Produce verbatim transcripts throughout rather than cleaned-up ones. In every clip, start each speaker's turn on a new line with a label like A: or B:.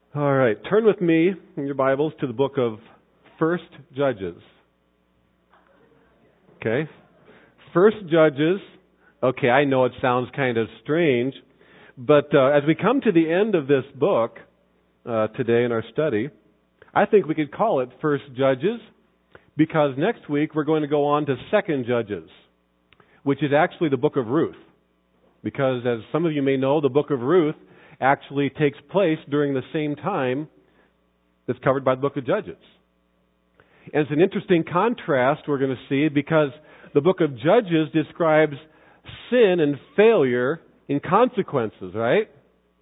A: All right, turn with me in your Bibles to the book of First Judges. Okay, First Judges. Okay, I know it sounds kind of strange, but uh, as we come to the end of this book uh, today in our study, I think we could call it First Judges, because next week we're going to go on to Second Judges, which is actually the book of Ruth. Because as some of you may know, the book of Ruth actually takes place during the same time that's covered by the book of Judges. And it's an interesting contrast we're going to see, because the book of Judges describes sin and failure in consequences, right?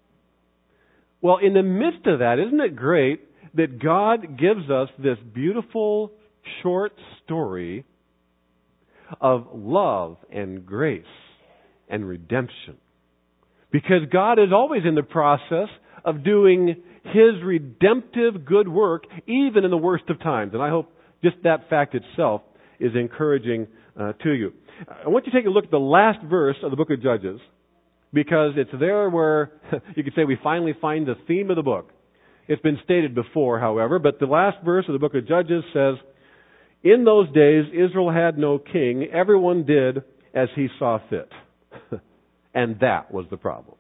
A: Well, in the midst of that, isn't it great that God gives us this beautiful short story of love and grace and redemption? Because God is always in the process of doing His redemptive good work, even in the worst of times. And I hope just that fact itself is encouraging uh, to you. I want you to take a look at the last verse of the book of Judges, because it's there where you could say we finally find the theme of the book. It's been stated before, however, but the last verse of the book of Judges says, "In those days Israel had no king. Everyone did as he saw fit." And that was the problem.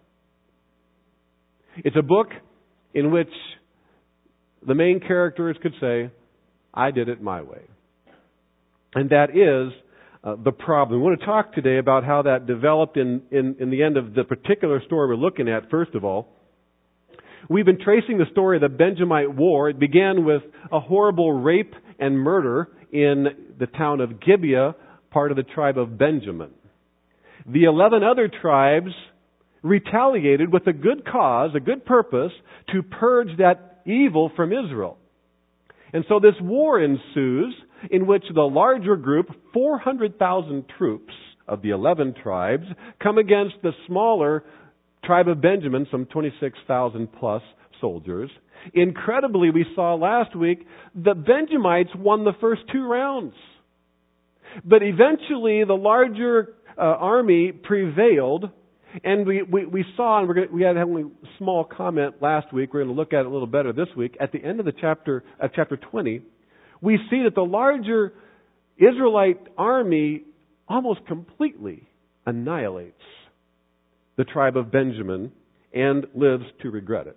A: It's a book in which the main characters could say, "I did it my way." And that is uh, the problem. We want to talk today about how that developed in, in, in the end of the particular story we're looking at, first of all. We've been tracing the story of the Benjamite War. It began with a horrible rape and murder in the town of Gibeah, part of the tribe of Benjamin. The eleven other tribes retaliated with a good cause, a good purpose, to purge that evil from Israel. And so this war ensues, in which the larger group, four hundred thousand troops of the eleven tribes, come against the smaller tribe of Benjamin, some twenty-six thousand plus soldiers. Incredibly, we saw last week, the Benjamites won the first two rounds. But eventually, the larger uh, army prevailed, and we, we, we saw, and we're gonna, we had only a small comment last week, we're going to look at it a little better this week, at the end of the chapter, of chapter twenty, we see that the larger Israelite army almost completely annihilates the tribe of Benjamin and lives to regret it.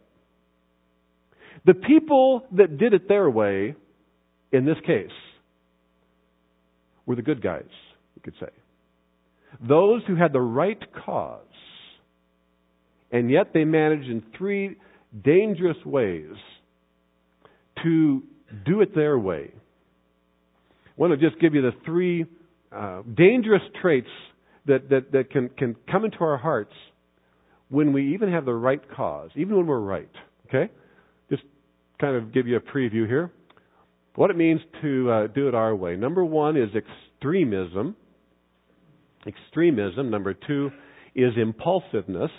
A: The people that did it their way, in this case, were the good guys, you could say. Those who had the right cause, and yet they managed in three dangerous ways to do it their way. I want to just give you the three uh, dangerous traits that, that, that can, can come into our hearts when we even have the right cause, even when we're right. Okay? Just kind of give you a preview here. What it means to uh, do it our way. Number one is extremism. Extremism. Number two is impulsiveness.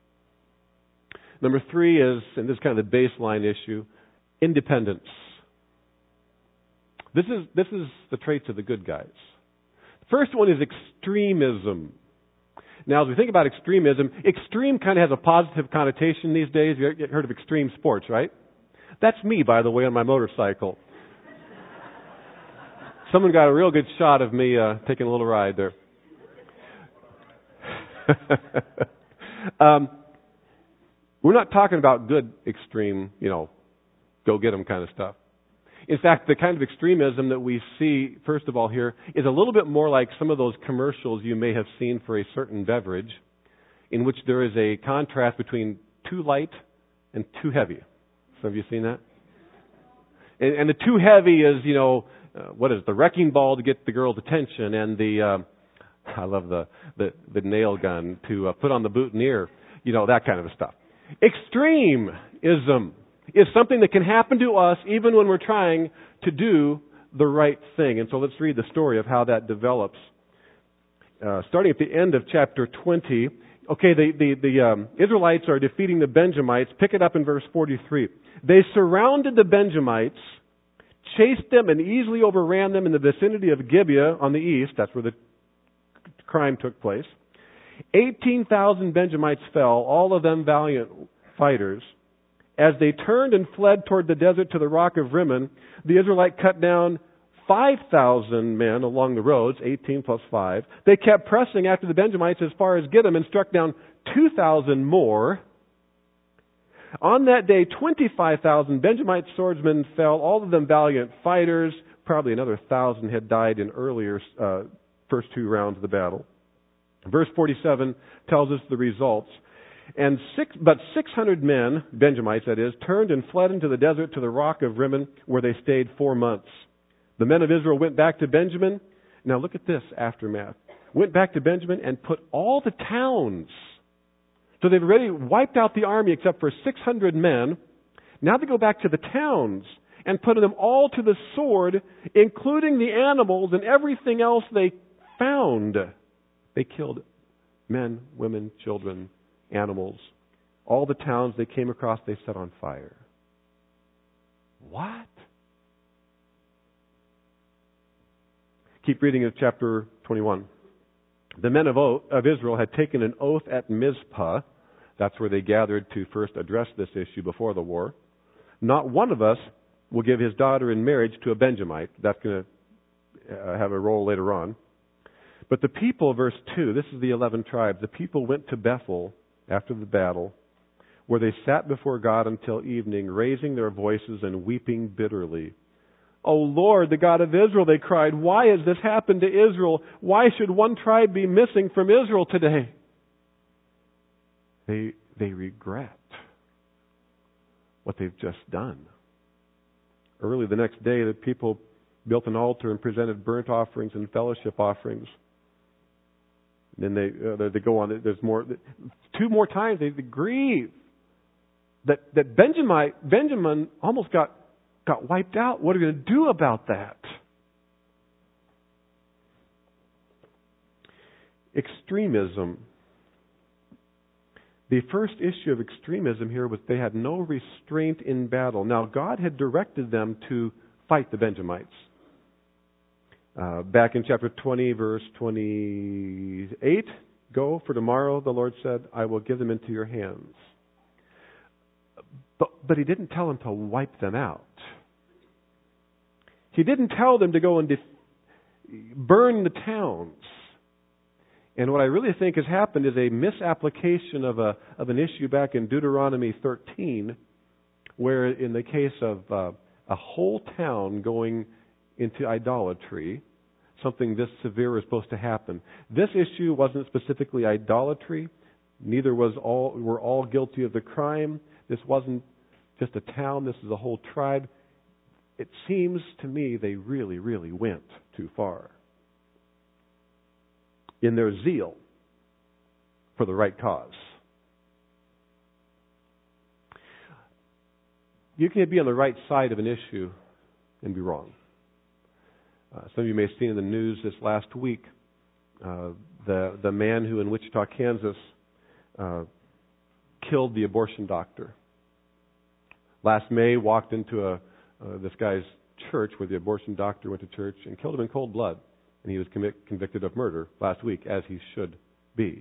A: Number three is, and this is kind of the baseline issue, independence. This is this is the traits of the good guys. The first one is extremism. Now, as we think about extremism, extreme kind of has a positive connotation these days. You've heard of extreme sports, right? That's me, by the way, on my motorcycle. Someone got a real good shot of me uh, taking a little ride there. um, we're not talking about good extreme, you know, go get 'em kind of stuff. In fact, the kind of extremism that we see, first of all here, is a little bit more like some of those commercials you may have seen for a certain beverage, in which there is a contrast between too light and too heavy. Some of you seen that? And, and the too heavy is, you know, uh, what is it, the wrecking ball to get the girl's attention, and the, uh, I love the, the, the nail gun to uh, put on the boutonniere, you know, that kind of stuff. Extremism is something that can happen to us even when we're trying to do the right thing. And so let's read the story of how that develops. Uh, starting at the end of chapter twenty, okay, the, the, the um, Israelites are defeating the Benjamites. Pick it up in verse forty-three. They surrounded the Benjamites, chased them, and easily overran them in the vicinity of Gibeah on the east. That's where the crime took place. eighteen thousand Benjamites fell, all of them valiant fighters. As they turned and fled toward the desert to the rock of Rimmon, the Israelites cut down five thousand men along the roads, eighteen plus five. They kept pressing after the Benjamites as far as Gittim and struck down two thousand more. On that day, twenty-five thousand Benjamite swordsmen fell, all of them valiant fighters. Probably another thousand had died in earlier uh, first two rounds of the battle. Verse forty-seven tells us the results. And six, but six hundred men, Benjamites that is, turned and fled into the desert to the rock of Rimmon, where they stayed four months. The men of Israel went back to Benjamin. Now look at this aftermath. Went back to Benjamin and put all the towns. So they've already wiped out the army except for six hundred men. Now they go back to the towns and put them all to the sword, including the animals and everything else they found. They killed men, women, children, animals. All the towns they came across, they set on fire. What? Keep reading in chapter twenty-one. The men of, o- of Israel had taken an oath at Mizpah. That's where they gathered to first address this issue before the war. Not one of us will give his daughter in marriage to a Benjamite. That's going to uh, have a role later on. But the people, verse two, this is the eleven tribes. The people went to Bethel after the battle, where they sat before God until evening, raising their voices and weeping bitterly. "O Lord, the God of Israel," they cried, "why has this happened to Israel? Why should one tribe be missing from Israel today?" They, they regret what they've just done. Early the next day, the people built an altar and presented burnt offerings and fellowship offerings. And then they uh, they go on. There's more. Two more times they, they grieve that that Benjamin Benjamin almost got got wiped out. What are we going to do about that? Extremism. The first issue of extremism here was they had no restraint in battle. Now, God had directed them to fight the Benjamites. Uh, back in chapter twenty, verse twenty-eight, "Go, for tomorrow," the Lord said, "I will give them into your hands." But, but He didn't tell them to wipe them out. He didn't tell them to go and def- burn the towns. And what I really think has happened is a misapplication of a of an issue back in Deuteronomy thirteen, where in the case of uh, a whole town going into idolatry, something this severe was supposed to happen. This issue wasn't specifically idolatry. Neither was all were all guilty of the crime. This wasn't just a town. This is a whole tribe. It seems to me they really, really went too far in their zeal for the right cause. You can be on the right side of an issue and be wrong. Uh, some of you may have seen in the news this last week uh, the the man who in Wichita, Kansas, uh, killed the abortion doctor. Last May, walked into a uh, this guy's church where the abortion doctor went to church and killed him in cold blood. And he was commi- convicted of murder last week, as he should be.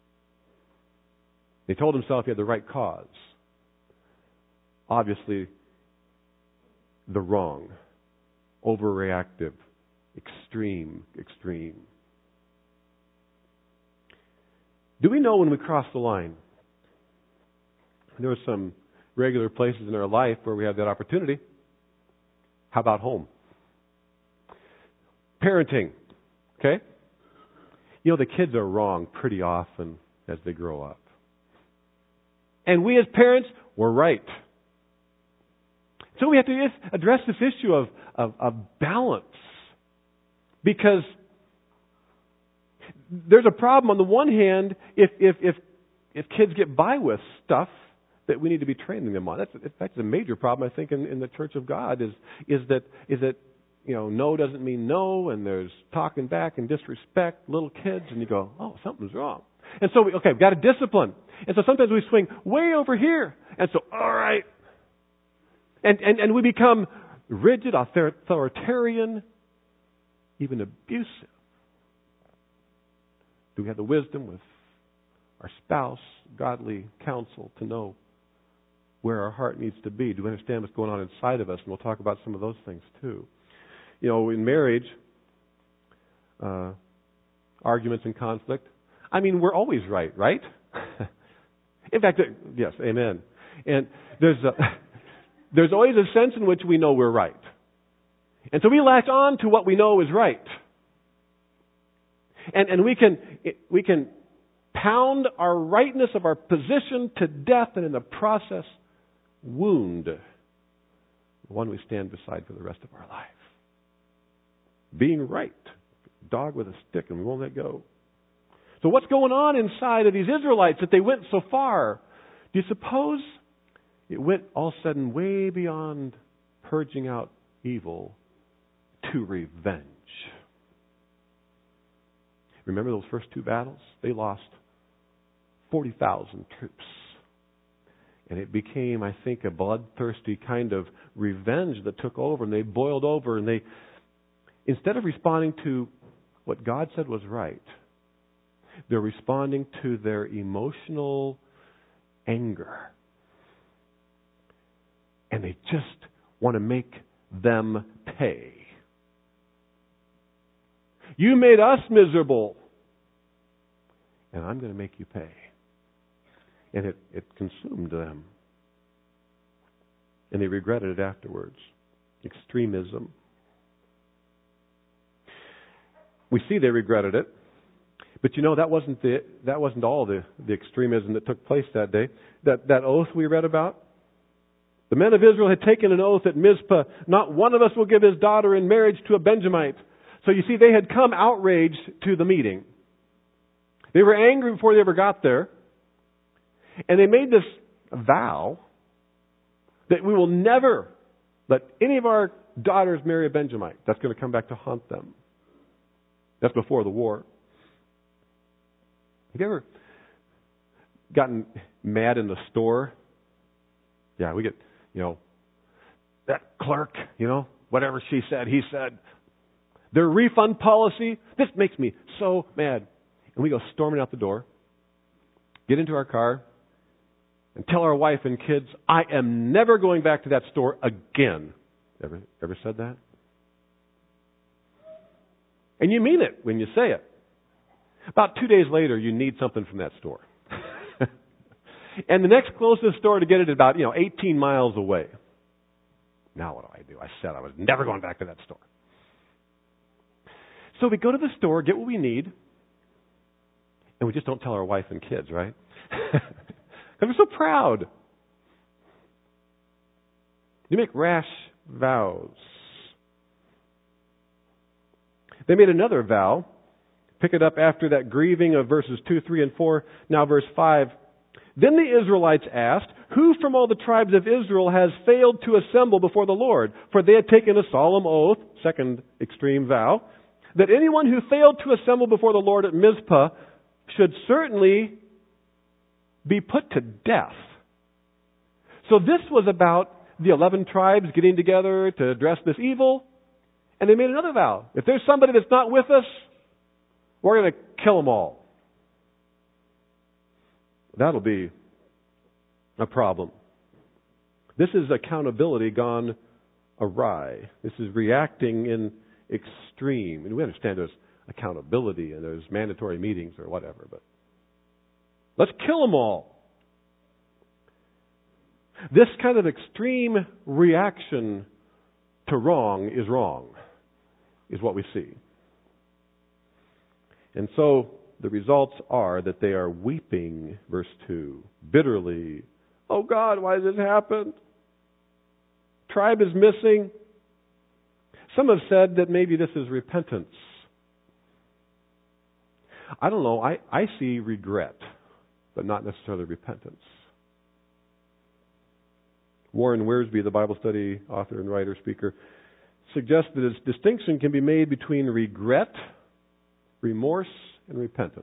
A: He told himself he had the right cause. Obviously, the wrong, overreactive, extreme, extreme. Do we know when we cross the line? There are some regular places in our life where we have that opportunity. How about home? Parenting. Okay? You know, the kids are wrong pretty often as they grow up. And we as parents, we're right. So we have to address this issue of, of, of balance. Because there's a problem on the one hand if, if, if, if kids get by with stuff that we need to be training them on. That's, in fact, a major problem, I think, in, in the Church of God is, is that is that you know, no doesn't mean no, and there's talking back and disrespect, little kids, and you go, oh, something's wrong. And so, we, okay, we've got to discipline. And so sometimes we swing way over here. And so, all right. And, and, and we become rigid, authoritarian, even abusive. Do we have the wisdom with our spouse, godly counsel to know where our heart needs to be? Do we understand what's going on inside of us? And we'll talk about some of those things too. You know, in marriage, uh, arguments and conflict, I mean, we're always right, right? In fact, yes, amen. And there's a, there's always a sense in which we know we're right. And so we latch on to what we know is right. And and we can we can pound our rightness of our position to death, and in the process wound the one we stand beside for the rest of our life. Being right. Dog with a stick, and we won't let go. So what's going on inside of these Israelites that they went so far? Do you suppose it went all of a sudden way beyond purging out evil to revenge? Remember those first two battles? They lost forty thousand troops. And it became, I think, a bloodthirsty kind of revenge that took over, and they boiled over, and they, instead of responding to what God said was right, they're responding to their emotional anger. And they just want to make them pay. You made us miserable, and I'm going to make you pay. And it, it consumed them. And they regretted it afterwards. Extremism. We see they regretted it. But you know, that wasn't the that wasn't all the, the extremism that took place that day. That that oath we read about. The men of Israel had taken an oath at Mizpah, not one of us will give his daughter in marriage to a Benjamite. So you see, they had come outraged to the meeting. They were angry before they ever got there. And they made this vow that we will never let any of our daughters marry a Benjamite. That's going to come back to haunt them. That's before the war. Have you ever gotten mad in the store? Yeah, we get, you know, that clerk, you know, whatever she said, he said. Their refund policy, this makes me so mad. And we go storming out the door, get into our car, and tell our wife and kids, I am never going back to that store again. Ever, ever said that? And you mean it when you say it. About two days later, you need something from that store. And the next closest store to get it is about, you know, eighteen miles away. Now what do I do? I said I was never going back to that store. So we go to the store, get what we need, and we just don't tell our wife and kids, right? Because we're so proud. You make rash vows. They made another vow. Pick it up after that grieving of verses two, three, and four. Now verse five. Then the Israelites asked, who from all the tribes of Israel has failed to assemble before the Lord? For they had taken a solemn oath, second extreme vow, that anyone who failed to assemble before the Lord at Mizpah should certainly be put to death. So this was about the eleven tribes getting together to address this evil. And they made another vow. If there's somebody that's not with us, we're going to kill them all. That'll be a problem. This is accountability gone awry. This is reacting in extreme. And we understand there's accountability and there's mandatory meetings or whatever, but let's kill them all. This kind of extreme reaction to wrong is wrong, is what we see. And so the results are that they are weeping, verse two, bitterly. Oh God, why has this happened? Tribe is missing. Some have said that maybe this is repentance. I don't know. I, I see regret, but not necessarily repentance. Warren Wiersbe, the Bible study author and writer, speaker, suggests that a distinction can be made between regret, remorse, and repentance.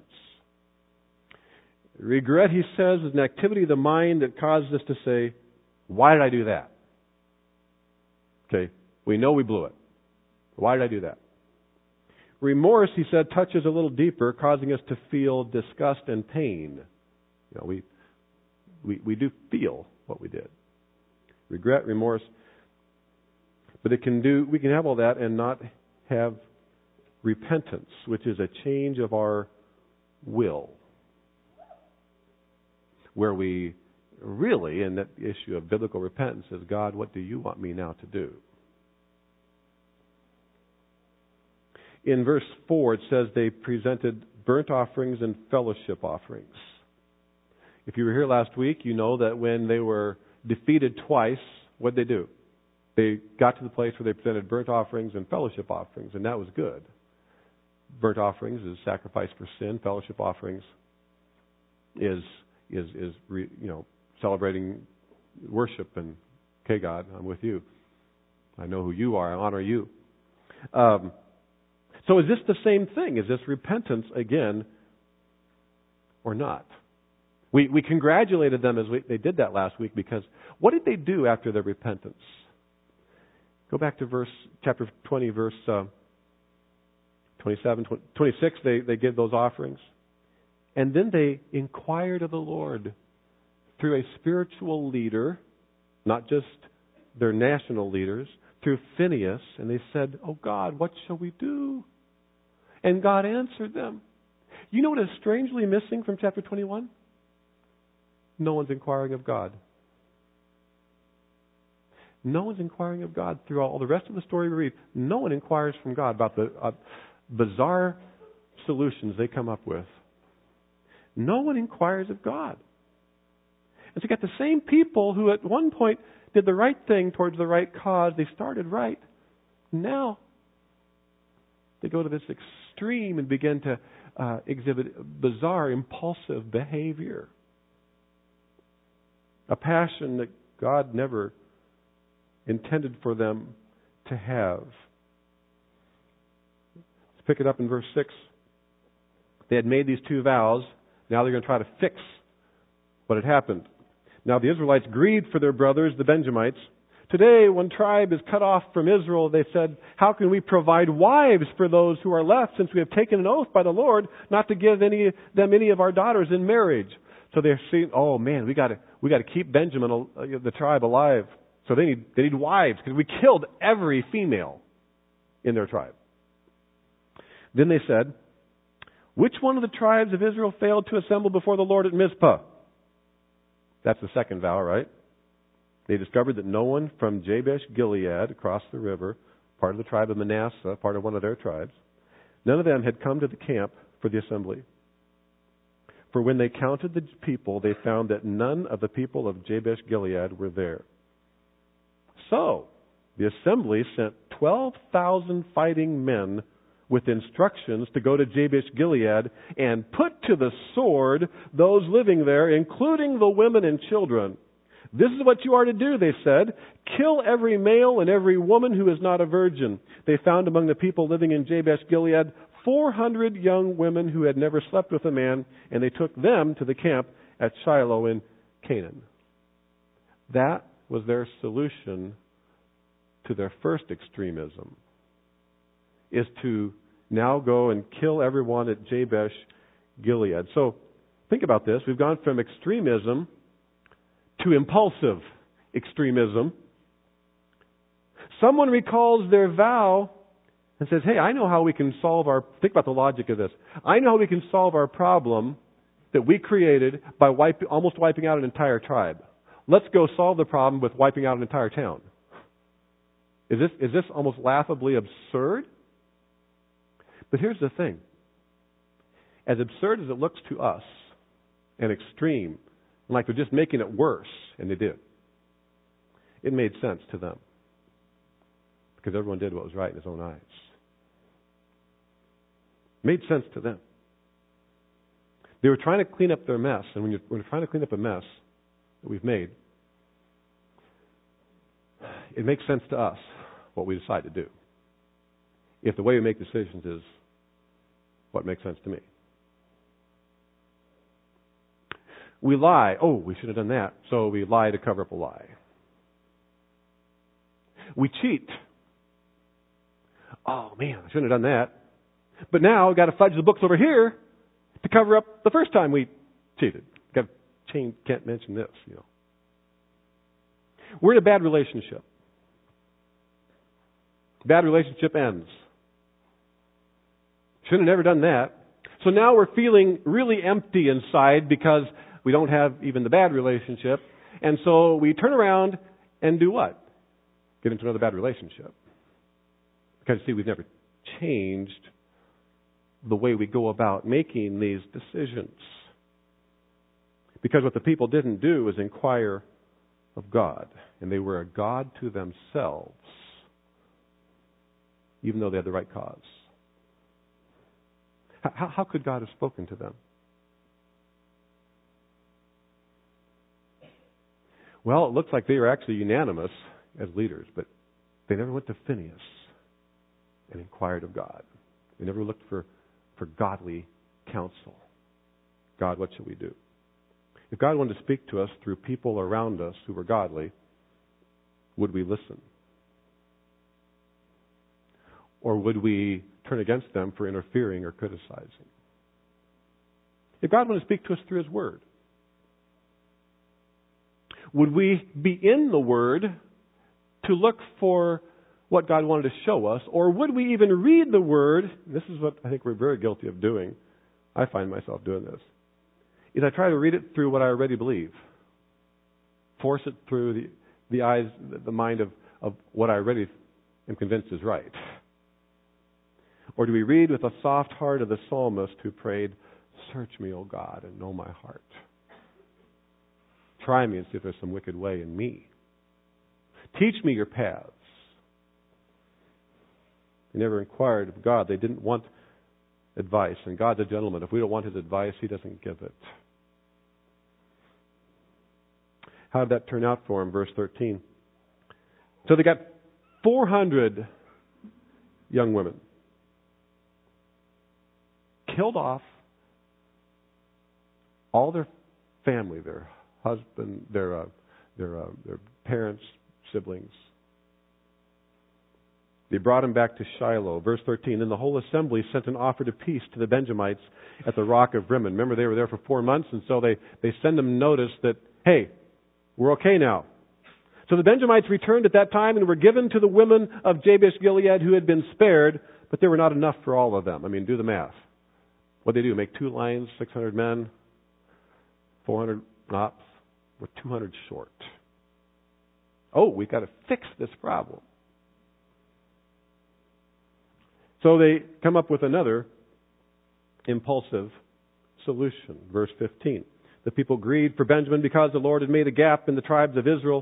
A: Regret, he says, is an activity of the mind that causes us to say, why did I do that? Okay, we know we blew it. Why did I do that? Remorse, he said, touches a little deeper, causing us to feel disgust and pain. You know, we we, we do feel what we did. regret, remorse. But it can do, we can have all that and not have repentance, which is a change of our will. Where we really, in that issue of biblical repentance, is, God, what do you want me now to do? In verse four, it says they presented burnt offerings and fellowship offerings. If you were here last week, you know that when they were defeated twice, what did they do? They got to the place where they presented burnt offerings and fellowship offerings, and that was good. Burnt offerings is sacrifice for sin. Fellowship offerings is is is re, you know celebrating worship and, okay, God, I'm with you. I know who you are. I honor you. Um, so is this the same thing? Is this repentance again or not? We we congratulated them as we, they did that last week, because what did they do after their repentance? Go back to verse chapter twenty, verse uh, twenty-seven, twenty-six. They they give those offerings, and then they inquired of the Lord through a spiritual leader, not just their national leaders, through Phinehas, and they said, "Oh God, what shall we do?" And God answered them. You know what is strangely missing from chapter twenty-one? No one's inquiring of God. No one's inquiring of God through all the rest of the story we read. No one inquires from God about the uh, bizarre solutions they come up with. No one inquires of God. And so you got the same people who at one point did the right thing towards the right cause. They started right. Now they go to this extreme and begin to uh, exhibit bizarre, impulsive behavior. A passion that God never intended for them to have. Let's pick it up in verse six. They had made these two vows. Now they're going to try to fix what had happened. Now the Israelites grieved for their brothers, the Benjamites. Today, one tribe is cut off from Israel. They said, how can we provide wives for those who are left, since we have taken an oath by the Lord not to give any them any of our daughters in marriage? So they're saying, oh man, we got to we got to keep Benjamin, the tribe, alive. So they need they need wives, because we killed every female in their tribe. Then they said, which one of the tribes of Israel failed to assemble before the Lord at Mizpah? That's the second vow, right? They discovered that no one from Jabesh Gilead across the river, part of the tribe of Manasseh, part of one of their tribes, none of them had come to the camp for the assembly. For when they counted the people, they found that none of the people of Jabesh Gilead were there. So, the assembly sent twelve thousand fighting men with instructions to go to Jabesh Gilead and put to the sword those living there, including the women and children. This is what you are to do, they said. Kill every male and every woman who is not a virgin. They found among the people living in Jabesh Gilead four hundred young women who had never slept with a man, and they took them to the camp at Shiloh in Canaan. That was their solution to their first extremism, is to now go and kill everyone at Jabesh Gilead. So think about this. We've gone from extremism to impulsive extremism. Someone recalls their vow and says, hey, I know how we can solve our... Think about the logic of this. I know how we can solve our problem that we created by wipe, almost wiping out an entire tribe. Let's go solve the problem with wiping out an entire town. Is this, is this almost laughably absurd? But here's the thing. As absurd as it looks to us, and extreme, and like they're just making it worse, and they did, it made sense to them. Because everyone did what was right in his own eyes. It made sense to them. They were trying to clean up their mess, and when you're, when you're trying to clean up a mess that we've made, it makes sense to us what we decide to do. If the way we make decisions is what makes sense to me. We lie. Oh, we should have done that. So we lie to cover up a lie. We cheat. Oh, man, I shouldn't have done that. But now I've got to fudge the books over here to cover up the first time we cheated. Got to change, can't mention this, you know. We're in a bad relationship. Bad relationship ends. Shouldn't have never done that. So now we're feeling really empty inside because we don't have even the bad relationship. And so we turn around and do what? Get into another bad relationship. Because, see, we've never changed the way we go about making these decisions. Because what the people didn't do was inquire of God. And they were a God to themselves, even though they had the right cause. How, how could God have spoken to them? Well, it looks like they were actually unanimous as leaders, but they never went to Phinehas and inquired of God. They never looked for, for godly counsel. God, what shall we do? If God wanted to speak to us through people around us who were godly, would we listen? Or would we turn against them for interfering or criticizing? If God wanted to speak to us through His Word, would we be in the Word to look for what God wanted to show us? Or would we even read the Word? This is what I think we're very guilty of doing. I find myself doing this. Is I try to read it through what I already believe. Force it through the, the eyes, the mind of, of what I already am convinced is right. Or do we read with the soft heart of the psalmist who prayed, "Search me, O God, and know my heart. Try me and see if there's some wicked way in me. Teach me your paths." They never inquired of God. They didn't want advice. And God's a gentleman. If we don't want His advice, He doesn't give it. How did that turn out for Him? Verse thirteen. So they got four hundred young women. Killed off all their family, their husband, their uh, their uh, their parents, siblings. They brought him back to Shiloh. Verse thirteen. Then the whole assembly sent an offer of peace to the Benjamites at the rock of Rimmon. Remember, they were there for four months, and so they they send them notice that, hey, we're okay now. So the Benjamites returned at that time and were given to the women of Jabesh Gilead who had been spared, but there were not enough for all of them. I mean, do the math. What did they do? Make two lines, six hundred men, four hundred ops. We're two hundred short. Oh, we've got to fix this problem. So they come up with another impulsive solution. Verse fifteen. The people grieved for Benjamin because the Lord had made a gap in the tribes of Israel.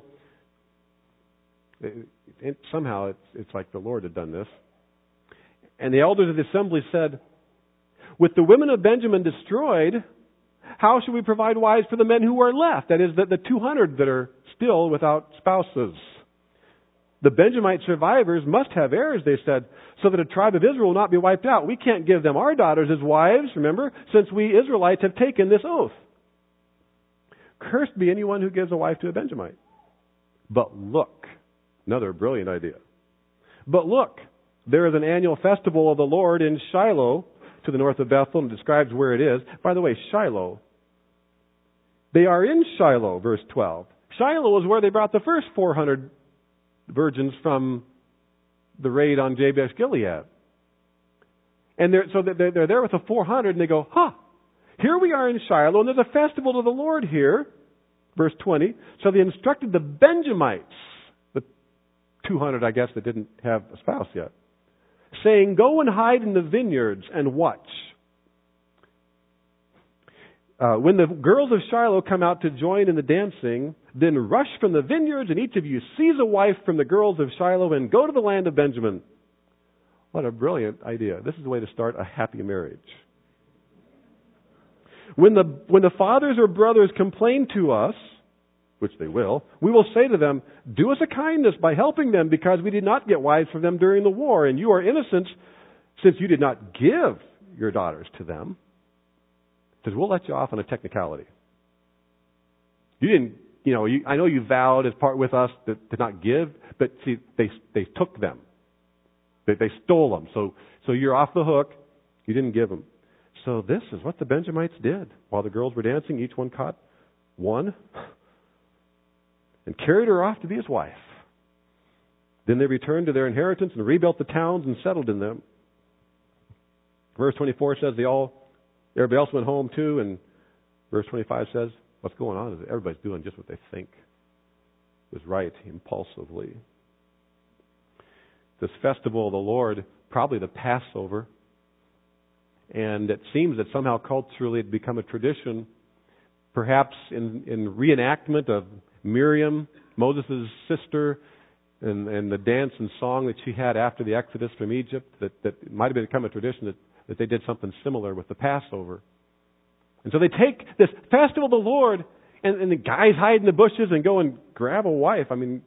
A: It, it, somehow it's, it's like the Lord had done this. And the elders of the assembly said, "With the women of Benjamin destroyed, how shall we provide wives for the men who are left?" That is, the, the two hundred that are still without spouses. "The Benjamite survivors must have heirs," they said, "so that a tribe of Israel will not be wiped out. We can't give them our daughters as wives, remember, since we Israelites have taken this oath. Cursed be anyone who gives a wife to a Benjamite. But look," another brilliant idea. "But look, there is an annual festival of the Lord in Shiloh, to the north of Bethel," and describes where it is. By the way, Shiloh. They are in Shiloh, verse twelve. Shiloh is where they brought the first four hundred virgins from the raid on Jabesh Gilead. And they're, so they're, they're there with the four hundred, and they go, huh, here we are in Shiloh, and there's a festival to the Lord here. Verse twenty. So they instructed the Benjamites, the two hundred, I guess, that didn't have a spouse yet, saying, "Go and hide in the vineyards and watch. Uh, when the girls of Shiloh come out to join in the dancing, then rush from the vineyards, and each of you seize a wife from the girls of Shiloh and go to the land of Benjamin." What a brilliant idea. This is the way to start a happy marriage. When the, when the fathers or brothers complain to us, which they will, we will say to them, "Do us a kindness by helping them, because we did not get wives for them during the war, and you are innocent since you did not give your daughters to them." It says, we'll let you off on a technicality. You didn't, you know, you, I know you vowed as part with us to, to not give, but see, they they took them. They, they stole them. So, so you're off the hook. You didn't give them. So this is what the Benjamites did. While the girls were dancing, each one caught one. and carried her off to be his wife. Then they returned to their inheritance and rebuilt the towns and settled in them. Verse twenty-four says they all, everybody else went home too, and verse twenty-five says what's going on is that everybody's doing just what they think is right impulsively. This festival of the Lord, probably the Passover, and it seems that somehow culturally it had become a tradition, perhaps in, in reenactment of Miriam, Moses' sister, and, and the dance and song that she had after the Exodus from Egypt, that, that it might have become a tradition that, that they did something similar with the Passover. And so they take this festival of the Lord, and, and the guys hide in the bushes and go and grab a wife. I mean,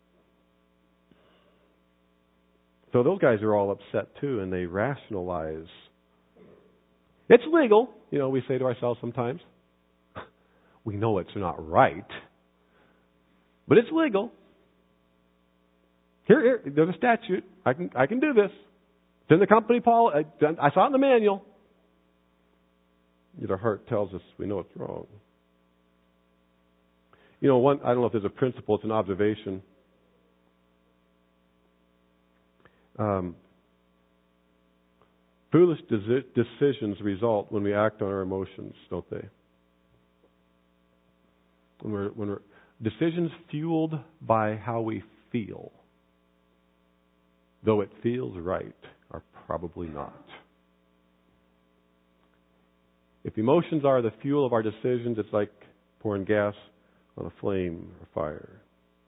A: so those guys are all upset too, and they rationalize. It's legal, you know, we say to ourselves sometimes. We know it's not right, but it's legal. Here, here, there's a statute. I can, I can do this. It's in the company policy. I saw it in the manual. Yet our heart tells us we know it's wrong. You know, one, I don't know if there's a principle, it's an observation. Um, foolish desi- decisions result when we act on our emotions, don't they? When we're, when we're decisions fueled by how we feel, though it feels right, are probably not. If emotions are the fuel of our decisions, it's like pouring gas on a flame or fire.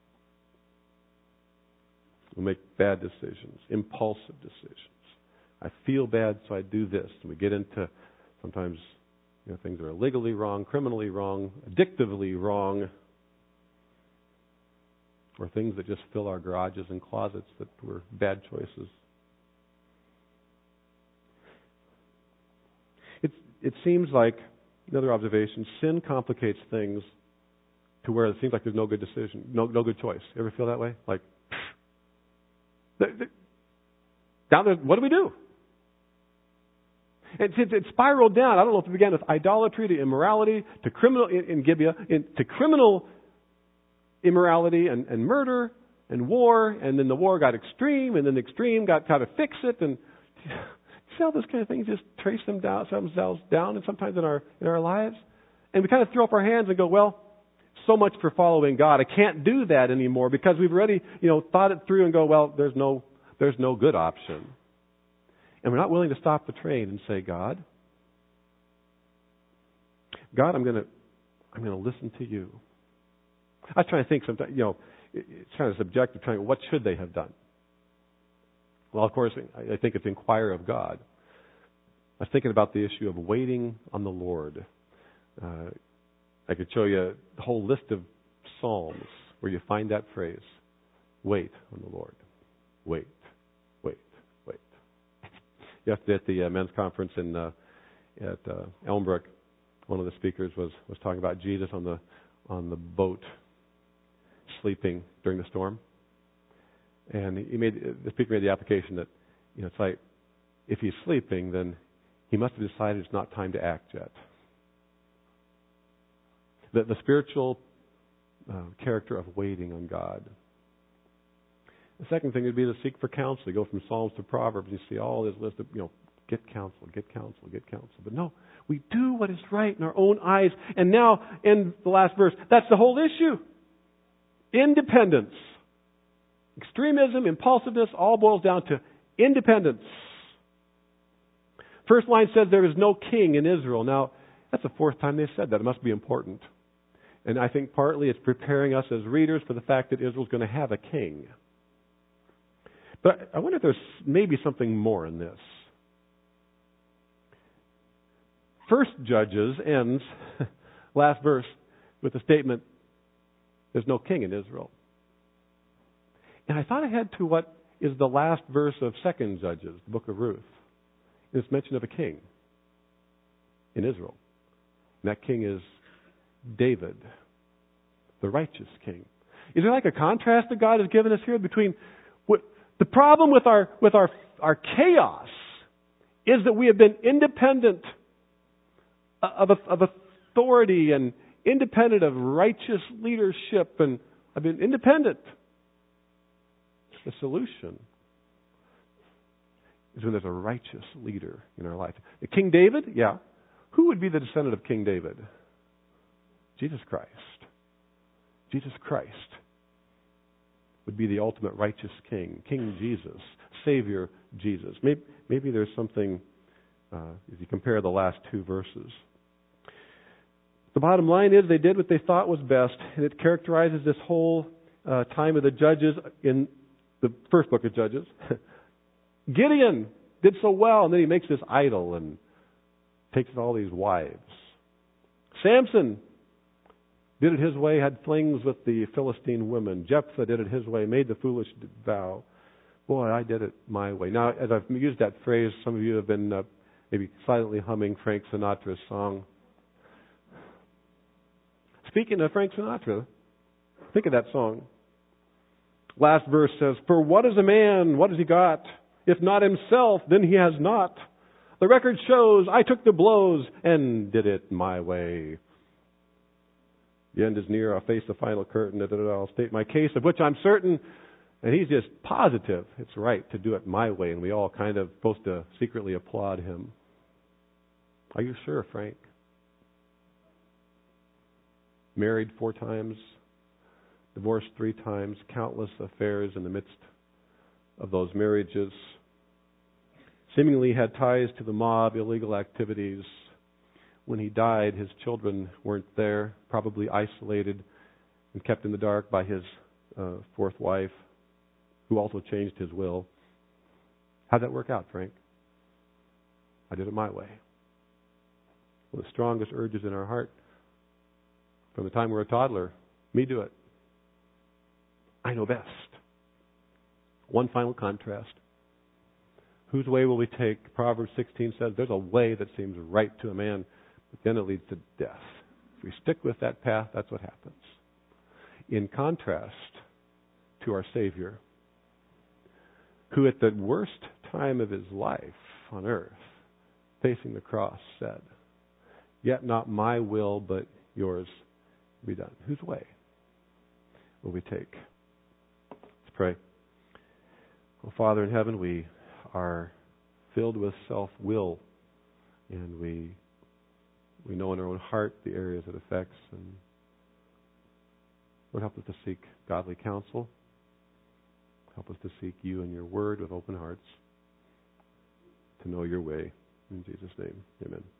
A: We make bad decisions, impulsive decisions. I feel bad, so I do this. And we get into sometimes you know, things that are legally wrong, criminally wrong, addictively wrong, or things that just fill our garages and closets that were bad choices. It, it seems like, another observation, sin complicates things to where it seems like there's no good decision, no, no good choice. You ever feel that way? Like, down there, what do we do? And it, it spiraled down. I don't know if it began with idolatry to immorality to criminal in, in Gibeah, in, to criminal immorality and, and murder and war, and then the war got extreme, and then the extreme got kind of fix it, and you see how those kind of things just trace them down, themselves down, and sometimes in our in our lives, and we kind of throw up our hands and go, well, so much for following God. I can't do that anymore because we've already, you know, thought it through and go, well, there's no, there's no good option. And we're not willing to stop the train and say, God, God, I'm going to, I'm going to listen to you. I was trying to think sometimes, you know, it's kind of subjective, trying, what should they have done? Well, of course, I think it's inquire of God. I was thinking about the issue of waiting on the Lord. Uh, I could show you a whole list of Psalms where you find that phrase, wait on the Lord. Wait, wait, wait. Yesterday at the uh, men's conference in uh, at uh, Elmbrook, one of the speakers was, was talking about Jesus on the on the boat sleeping during the storm. And he made the speaker made the application that, you know, it's like if he's sleeping, then he must have decided it's not time to act yet. The, the spiritual uh, character of waiting on God. The second thing would be to seek for counsel. You go from Psalms to Proverbs, and you see all this list of, you know, get counsel, get counsel, get counsel. But no, we do what is right in our own eyes. And now, in the last verse, that's the whole issue. Independence. Extremism, impulsiveness, all boils down to independence. First line says there is no king in Israel. Now, that's the fourth time they've said that. It must be important. And I think partly it's preparing us as readers for the fact that Israel's going to have a king. But I wonder if there's maybe something more in this. First Judges ends, last verse, with the statement, there's no king in Israel. And I thought ahead to what is the last verse of Second Judges, the book of Ruth. It's mention of a king in Israel. And that king is David, the righteous king. Is there like a contrast that God has given us here between what, the problem with our with our our chaos is that we have been independent of of authority and independent of righteous leadership and I've been independent. The solution is when there's a righteous leader in our life. King David, yeah. Who would be the descendant of King David? Jesus Christ. Jesus Christ would be the ultimate righteous king. King Jesus. Savior Jesus. Maybe, maybe there's something, uh, if you compare the last two verses. The bottom line is they did what they thought was best, and it characterizes this whole uh, time of the judges in the first book of Judges. Gideon did so well, and then he makes this idol and takes all these wives. Samson did it his way, had flings with the Philistine women. Jephthah did it his way, made the foolish vow. Boy, I did it my way. Now, as I've used that phrase, some of you have been uh, maybe silently humming Frank Sinatra's song. Speaking of Frank Sinatra, think of that song. Last verse says, "For what is a man? What has he got? If not himself, then he has not. The record shows I took the blows and did it my way. The end is near. I'll face the final curtain. I'll state my case, of which I'm certain." And he's just positive it's right to do it my way. And we all kind of supposed to secretly applaud him. Are you sure, Frank? Married four times. Divorced three times, countless affairs in the midst of those marriages. Seemingly had ties to the mob, illegal activities. When he died, his children weren't there, probably isolated and kept in the dark by his uh, fourth wife, who also changed his will. How'd that work out, Frank? I did it my way. One of the strongest urges in our heart from the time we're a toddler, me do it. I know best. One final contrast. Whose way will we take? Proverbs sixteen says there's a way that seems right to a man, but then it leads to death. If we stick with that path, that's what happens. In contrast to our Savior, who at the worst time of his life on earth, facing the cross, said, "Yet not my will, but yours be done." Whose way will we take? Pray. Oh, Father in heaven, we are filled with self-will, and we we know in our own heart the areas it affects. And Lord, help us to seek godly counsel. Help us to seek you and your word with open hearts, to know your way. In Jesus' name, amen.